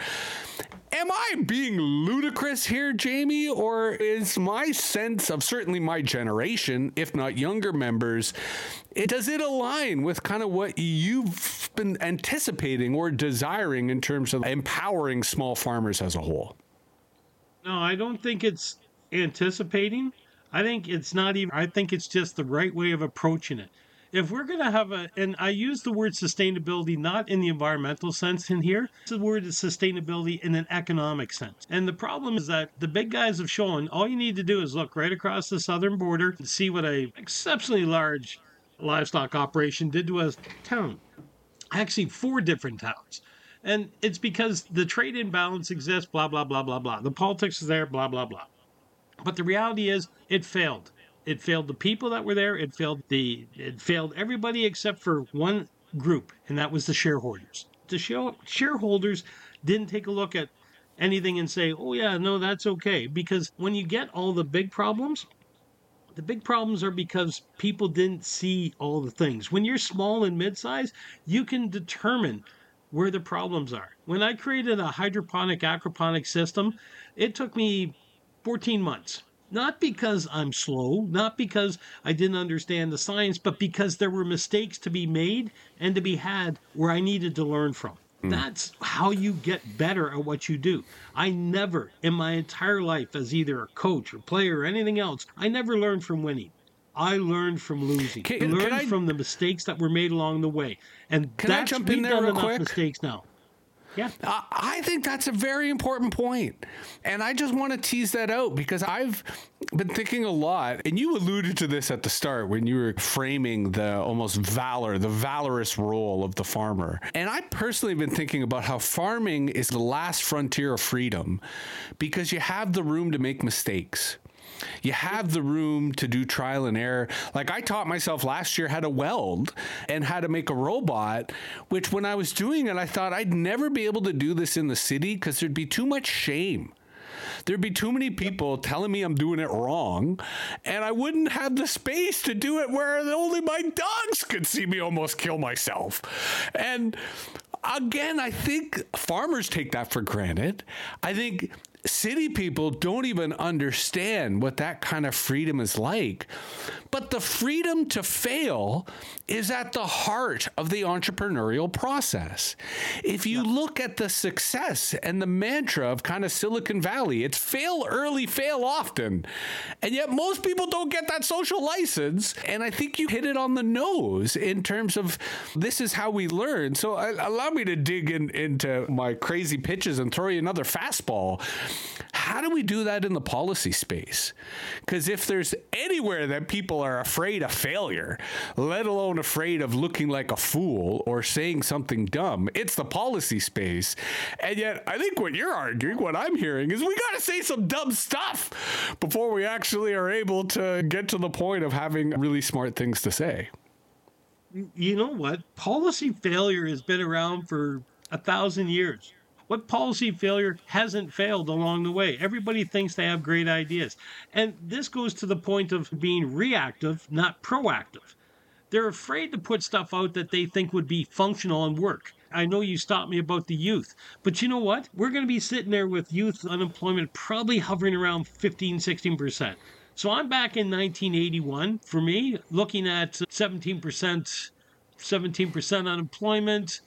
Am I being ludicrous here, Jamie? Or is my sense of certainly my generation, if not younger members, does it align with kind of what you've been anticipating or desiring in terms of empowering small farmers as a whole? No, I don't think it's anticipating. I think it's not even, I think it's just the right way of approaching it. If we're going to have and I use the word sustainability not in the environmental sense in here, the word is sustainability in an economic sense. And the problem is that the big guys have shown all you need to do is look right across the southern border and see what a exceptionally large livestock operation did to a town. Actually, 4 different towns. And it's because the trade imbalance exists, blah, blah, blah, blah, blah. The politics is there, blah, blah, blah. But the reality is it failed. It failed the people that were there. It failed everybody except for one group, and that was the shareholders. The shareholders didn't take a look at anything and say, oh yeah, no, that's okay. Because when you get all the big problems, The big problems are because people didn't see all the things. When you're small and mid-size, you can determine where the problems are. When I created a hydroponic aquaponic system, it took me 14 months. Not because I'm slow, not because I didn't understand the science, but because there were mistakes to be made and to be had where I needed to learn from. That's how you get better at what you do. I never, in my entire life, as either a coach or player or anything else, I never learned from winning. I learned from losing. I learned from the mistakes that were made along the way. And can I jump in there real quick? Mistakes now. Yeah. I think that's a very important point. And I just want to tease that out because I've been thinking a lot, and you alluded to this at the start when you were framing the almost the valorous role of the farmer. And I personally have been thinking about how farming is the last frontier of freedom because you have the room to make mistakes. You have the room to do trial and error. Like I taught myself last year how to weld and how to make a robot, which when I was doing it, I thought I'd never be able to do this in the city because there'd be too much shame. There'd be too many people telling me I'm doing it wrong, and I wouldn't have the space to do it where only my dogs could see me almost kill myself. And again, I think farmers take that for granted. I think city people don't even understand what that kind of freedom is like. But the freedom to fail is at the heart of the entrepreneurial process. If you look at the success and the mantra of kind of Silicon Valley, it's fail early, fail often. And yet most people don't get that social license. And I think you hit it on the nose in terms of this is how we learn. So allow me to dig into my crazy pitches and throw you another fastball. How do we do that in the policy space? Because if there's anywhere that people are afraid of failure, let alone afraid of looking like a fool or saying something dumb, it's the policy space. And yet, I think what you're arguing, what I'm hearing, is we got to say some dumb stuff before we actually are able to get to the point of having really smart things to say. You know what? Policy failure has been around for 1,000 years. What policy failure hasn't failed along the way? Everybody thinks they have great ideas. And this goes to the point of being reactive, not proactive. They're afraid to put stuff out that they think would be functional and work. I know you stopped me about the youth, but you know what? We're going to be sitting there with youth unemployment probably hovering around 15, 16%. So I'm back in 1981, for me, looking at 17% unemployment,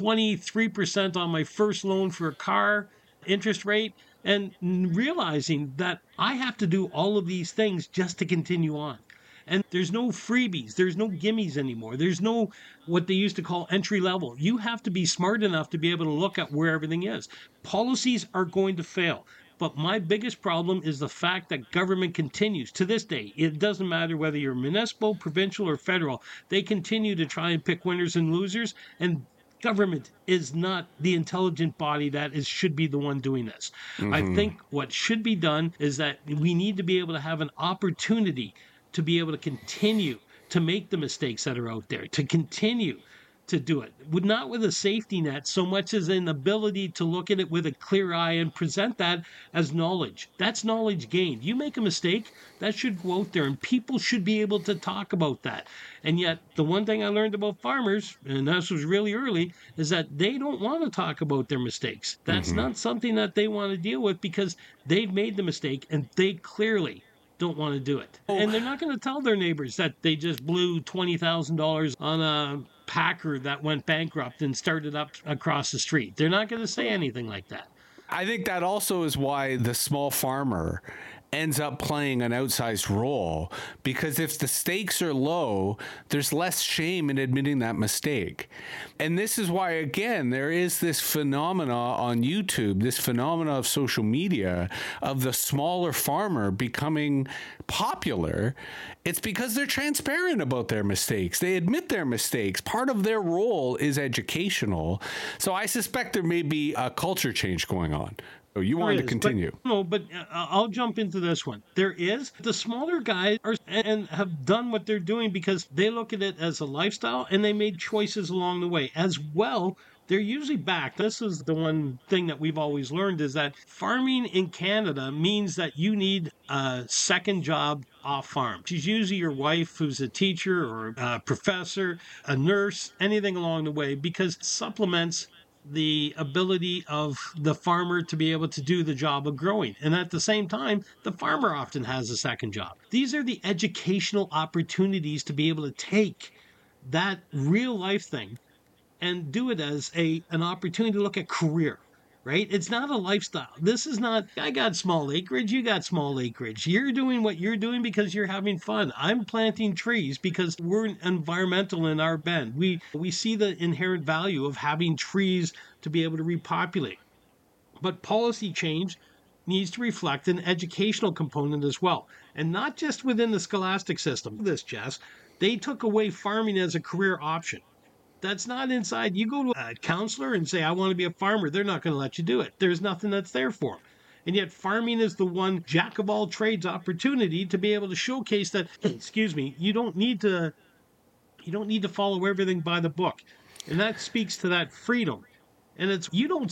23% on my first loan for a car interest rate, and realizing that I have to do all of these things just to continue on. And there's no freebies, there's no gimmies anymore. There's no what they used to call entry level. You have to be smart enough to be able to look at where everything is. Policies are going to fail. But my biggest problem is the fact that government continues to this day. It doesn't matter whether you're municipal, provincial, or federal. They continue to try and pick winners and losers. And government is not the intelligent body that should be the one doing this. Mm-hmm. I think what should be done is that we need to be able to have an opportunity to be able to continue to make the mistakes that are out there, to continue to do it, not with a safety net so much as an ability to look at it with a clear eye and present that as knowledge. That's knowledge gained. You make a mistake, that should go out there, and people should be able to talk about that. And yet, the one thing I learned about farmers, and this was really early, is that they don't want to talk about their mistakes. That's not something that they want to deal with because they've made the mistake and they clearly don't want to do it. And they're not going to tell their neighbors that they just blew $20,000 on a packer that went bankrupt and started up across the street. They're not going to say anything like that. I think that also is why the small farmer ends up playing an outsized role, because if the stakes are low, there's less shame in admitting that mistake. And this is why, again, there is this phenomena on YouTube, this phenomena of social media of the smaller farmer becoming popular. It's because they're transparent about their mistakes. They admit their mistakes. Part of their role is educational. So I suspect there may be a culture change going on. Oh, you wanted to continue. But I'll jump into this one. There is. The smaller guys are and have done what they're doing because they look at it as a lifestyle and they made choices along the way. As well, they're usually back. This is the one thing that we've always learned is that farming in Canada means that you need a second job off farm. She's usually your wife who's a teacher or a professor, a nurse, anything along the way, because it supplements the ability of the farmer to be able to do the job of growing. And at the same time, the farmer often has a second job. These are the educational opportunities to be able to take that real life thing and do it as an opportunity to look at career, right? It's not a lifestyle. This is not, I got small acreage, you got small acreage. You're doing what you're doing because you're having fun. I'm planting trees because we're environmental in our bend. We see the inherent value of having trees to be able to repopulate. But policy change needs to reflect an educational component as well. And not just within the scholastic system. This, Jess, they took away farming as a career option. That's not inside. You go to a counselor and say, I want to be a farmer. They're not going to let you do it. There's nothing that's there for them. And yet farming is the one jack of all trades opportunity to be able to showcase that, excuse me, you don't need to follow everything by the book. And that speaks to that freedom. And it's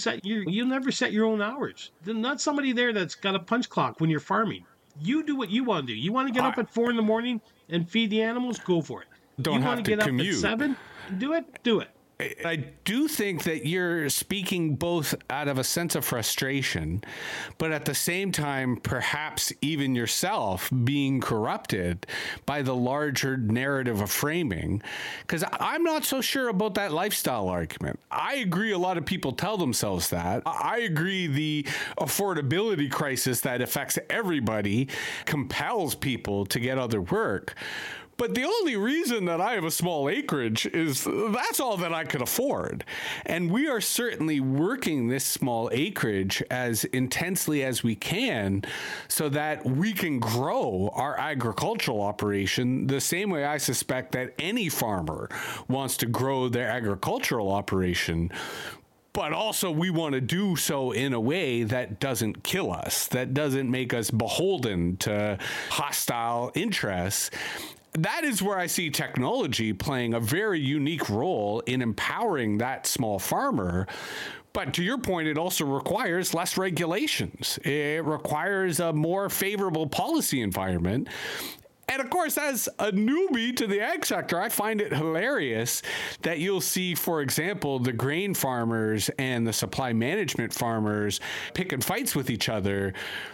you never set your own hours. There's not somebody there that's got a punch clock when you're farming. You do what you want to do. You want to get up at 4 a.m. and feed the animals? Go for it. Don't you have want to to get commute. up at 7? Do it. Do it. I do think that you're speaking both out of a sense of frustration, but at the same time, perhaps even yourself being corrupted by the larger narrative of framing. Because I'm not so sure about that lifestyle argument. I agree a lot of people tell themselves that. I agree the affordability crisis that affects everybody compels people to get other work. But the only reason that I have a small acreage is that's all that I could afford. And we are certainly working this small acreage as intensely as we can so that we can grow our agricultural operation the same way I suspect that any farmer wants to grow their agricultural operation. But also we want to do so in a way that doesn't kill us, that doesn't make us beholden to hostile interests. That is where I see technology playing a very unique role in empowering that small farmer. But to your point, it also requires less regulations. It requires a more favorable policy environment. And of course, as a newbie to the ag sector, I find it hilarious that you'll see, for example, the grain farmers and the supply management farmers picking fights with each other.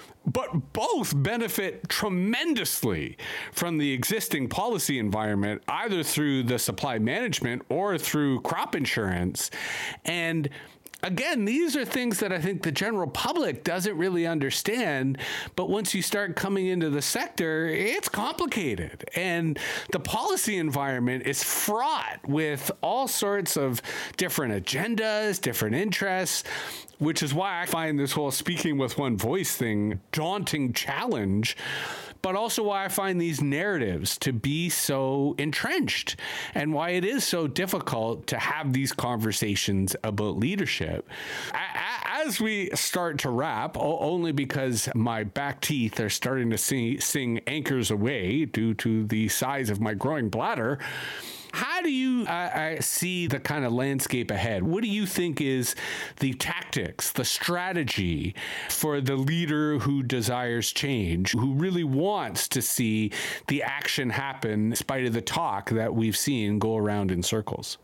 But both benefit tremendously from the existing policy environment, either through the supply management or through crop insurance. And again, these are things that I think the general public doesn't really understand. But once you start coming into the sector, it's complicated. And the policy environment is fraught with all sorts of different agendas, different interests, which is why I find this whole speaking with one voice thing daunting challenge, but also why I find these narratives to be so entrenched and why it is so difficult to have these conversations about leadership. As we start to wrap, only because my back teeth are starting to sing anchors away due to the size of my growing bladder, how do you see the kind of landscape ahead? What do you think is the tactics, the strategy for the leader who desires change, who really wants to see the action happen in spite of the talk that we've seen go around in circles?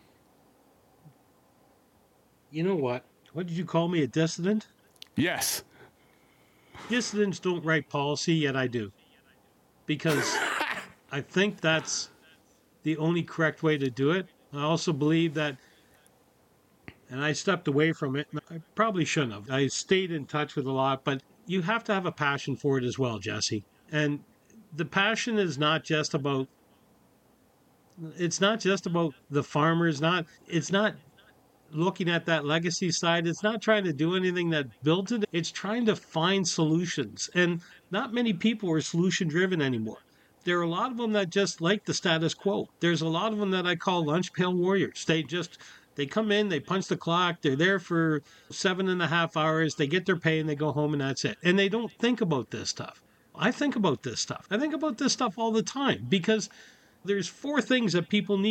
You know what? What did you call me, a dissident? Yes. Dissidents don't write policy, yet I do. Because I think that's the only correct way to do it. I also believe that, and I stepped away from it. I probably shouldn't have. I stayed in touch with a lot, but you have to have a passion for it as well, Jesse. And the passion is not just about, it's not just about the farmers, it's not looking at that legacy side. It's not trying to do anything that builds it. It's trying to find solutions. And not many people are solution driven anymore. There are a lot of them that just like the status quo. There's a lot of them that I call lunch pail warriors. They come in, they punch the clock, they're there for 7.5 hours, they get their pay and they go home and that's it. And they don't think about this stuff. I think about this stuff. I think about this stuff all the time because there's 4 things that people need.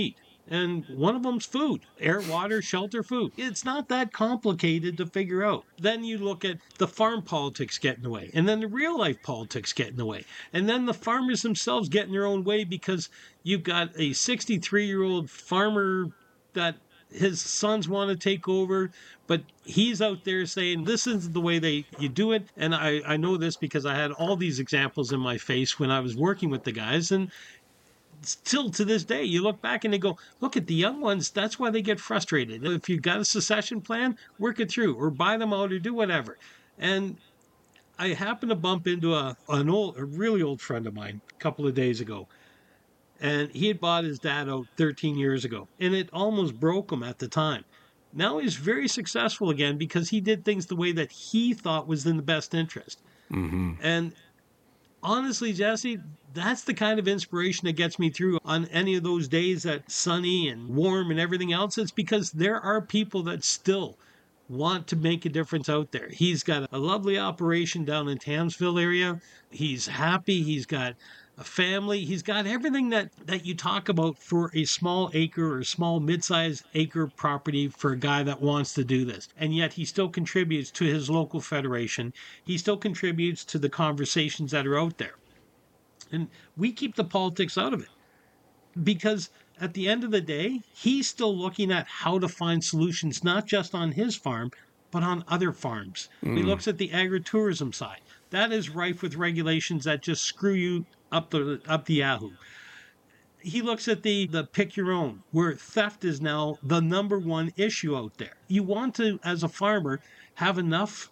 And one of them's food, air, water, shelter, food. It's not that complicated to figure out. Then you look at the farm politics get in the way, and then the real life politics get in the way. And then the farmers themselves get in their own way because you've got a 63-year-old farmer that his sons want to take over, but he's out there saying this isn't the way you do it. And I know this because I had all these examples in my face when I was working with the guys, and still to this day, you look back and they go, look at the young ones. That's why they get frustrated. If you've got a secession plan, work it through or buy them out or do whatever. And I happened to bump into a really old friend of mine a couple of days ago. And he had bought his dad out 13 years ago. And it almost broke him at the time. Now he's very successful again because he did things the way that he thought was in the best interest. Mm-hmm. And honestly, Jesse, that's the kind of inspiration that gets me through on any of those days that's sunny and warm and everything else. It's because there are people that still want to make a difference out there. He's got a lovely operation down in Townsville area. He's happy. He's got a family. He's got everything that you talk about for a small acre or small mid-sized acre property for a guy that wants to do this. And yet he still contributes to his local federation. He still contributes to the conversations that are out there. And we keep the politics out of it because at the end of the day, he's still looking at how to find solutions, not just on his farm, but on other farms. He looks at the agritourism side. That is rife with regulations that just screw you up the yahoo. He looks at the pick your own, where theft is now the number one issue out there. You want to, as a farmer, have enough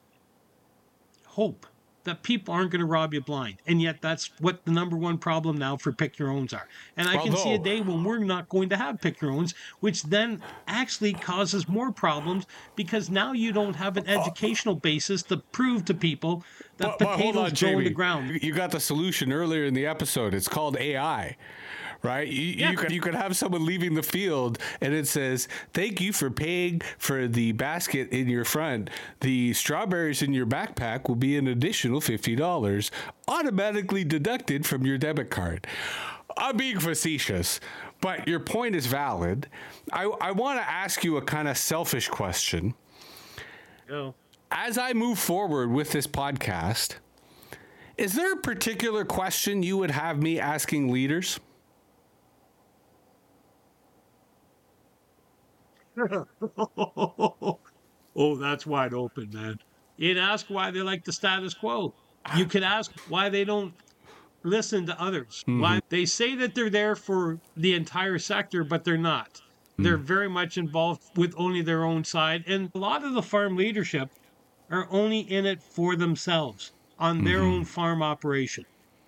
hope that people aren't going to rob you blind. And yet that's what the number one problem now for pick your owns are. And I can see a day when we're not going to have pick your owns, which then actually causes more problems because now you don't have an educational basis to prove to people that potatoes grow in the ground. You got the solution earlier in the episode. It's called AI. Right? You could have someone leaving the field and it says, thank you for paying for the basket in your front. The strawberries in your backpack will be an additional $50 automatically deducted from your debit card. I'm being facetious, but your point is valid. I want to ask you a kind of selfish question. Go. As I move forward with this podcast, is there a particular question you would have me asking leaders? Oh, that's wide open, man. You'd ask why they like the status quo. You could ask why they don't listen to others. Why they say that they're there for the entire sector, but they're not. They're very much involved with only their own side. And a lot of the farm leadership are only in it for themselves on their own farm operation.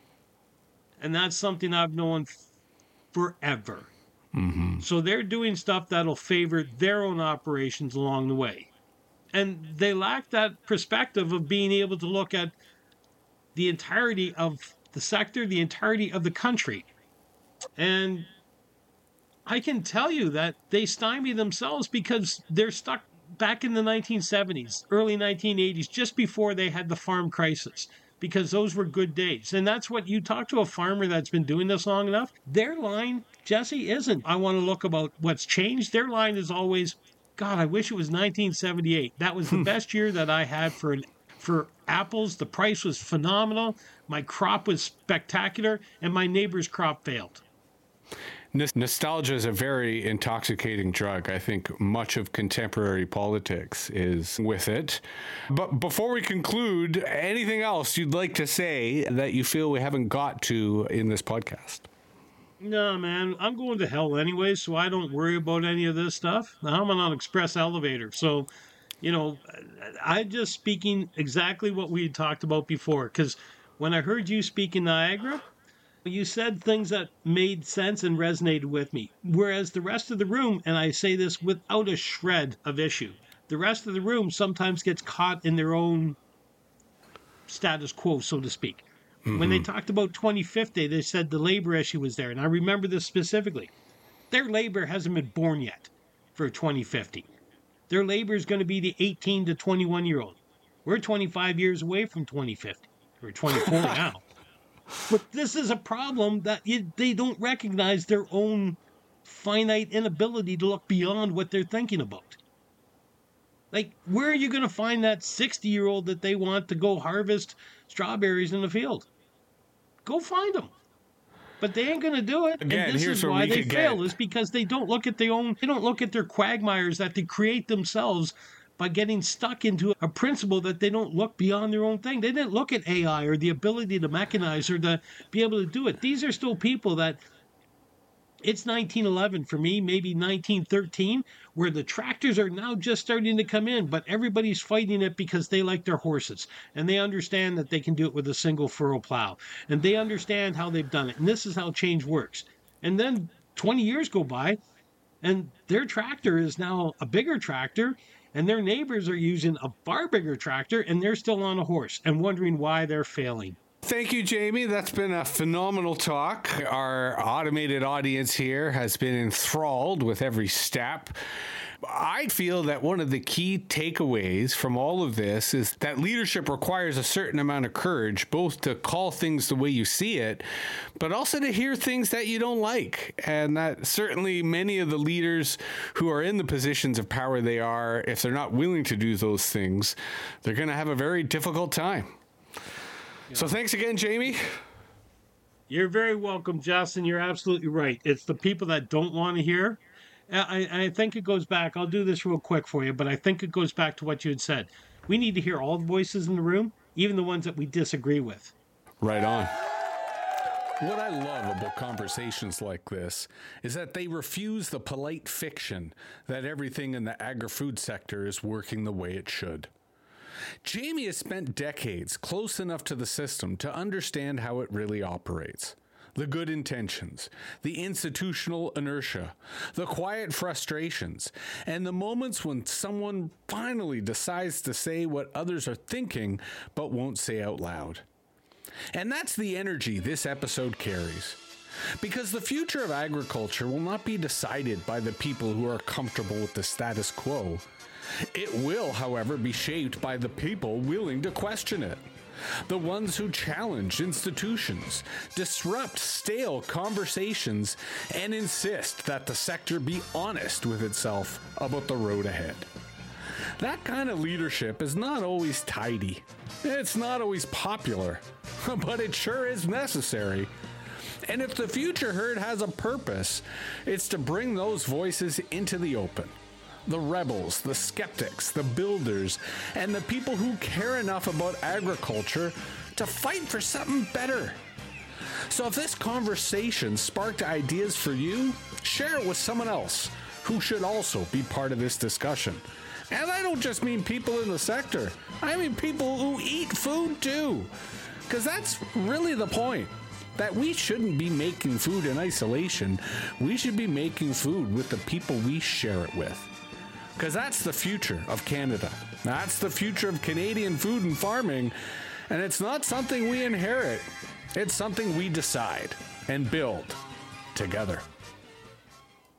And that's something I've known forever. So they're doing stuff that'll favor their own operations along the way. And they lack that perspective of being able to look at the entirety of the sector, the entirety of the country. And I can tell you that they stymie themselves because they're stuck back in the 1970s, early 1980s, just before they had the farm crisis, because those were good days. And that's what you talk to a farmer that's been doing this long enough. Their line, Jesse, isn't, I want to look about what's changed. Their line is always, God, I wish it was 1978. That was the best year that I had for apples. The price was phenomenal. My crop was spectacular, and my neighbor's crop failed. Nostalgia is a very intoxicating drug. I think much of contemporary politics is with it. But before we conclude, anything else you'd like to say that you feel we haven't got to in this podcast? No, man, I'm going to hell anyway, so I don't worry about any of this stuff. Now I'm on an express elevator, so, I'm just speaking exactly what we had talked about before, because when I heard you speak in Niagara, you said things that made sense and resonated with me. Whereas the rest of the room, and I say this without a shred of issue, the rest of the room sometimes gets caught in their own status quo, so to speak. When they talked about 2050, they said the labor issue was there. And I remember this specifically. Their labor hasn't been born yet for 2050. Their labor is going to be the 18 to 21-year-old. We're 25 years away from 2050. We're 24 now. But this is a problem that they don't recognize their own finite inability to look beyond what they're thinking about. Like, where are you going to find that 60-year-old that they want to go harvest strawberries in the field? Go find them. But they ain't going to do it. Again, and this here's is where why we they could fail, get- is because they don't look at they don't look at their quagmires that they create themselves by getting stuck into a principle that they don't look beyond their own thing. They didn't look at AI or the ability to mechanize or to be able to do it. These are still people that, it's 1911 for me, maybe 1913, where the tractors are now just starting to come in, but everybody's fighting it because they like their horses and they understand that they can do it with a single furrow plow and they understand how they've done it. And this is how change works. And then 20 years go by and their tractor is now a bigger tractor and their neighbors are using a far bigger tractor and they're still on a horse and wondering why they're failing. Thank you, Jamie. That's been a phenomenal talk. Our automated audience here has been enthralled with every step. I feel that one of the key takeaways from all of this is that leadership requires a certain amount of courage, both to call things the way you see it, but also to hear things that you don't like. And that certainly many of the leaders who are in the positions of power they are, if they're not willing to do those things, they're going to have a very difficult time. So thanks again, Jamie. You're very welcome, Justin. You're absolutely right. It's the people that don't want to hear. I think it goes back. I'll do this real quick for you, but I think it goes back to what you had said. We need to hear all the voices in the room, even the ones that we disagree with. Right on. What I love about conversations like this is that they refuse the polite fiction that everything in the agri-food sector is working the way it should. Jamie has spent decades close enough to the system to understand how it really operates. The good intentions, the institutional inertia, the quiet frustrations, and the moments when someone finally decides to say what others are thinking but won't say out loud. And that's the energy this episode carries. Because the future of agriculture will not be decided by the people who are comfortable with the status quo. It will, however, be shaped by the people willing to question it. The ones who challenge institutions, disrupt stale conversations, and insist that the sector be honest with itself about the road ahead. That kind of leadership is not always tidy. It's not always popular, but it sure is necessary. And if the future herd has a purpose, it's to bring those voices into the open. The rebels, the skeptics, the builders, and the people who care enough about agriculture to fight for something better. So if this conversation sparked ideas for you, share it with someone else who should also be part of this discussion. And I don't just mean people in the sector. I mean people who eat food too. Because that's really the point. That we shouldn't be making food in isolation. We should be making food with the people we share it with. Because that's the future of Canada. That's the future of Canadian food and farming. And it's not something we inherit. It's something we decide and build together.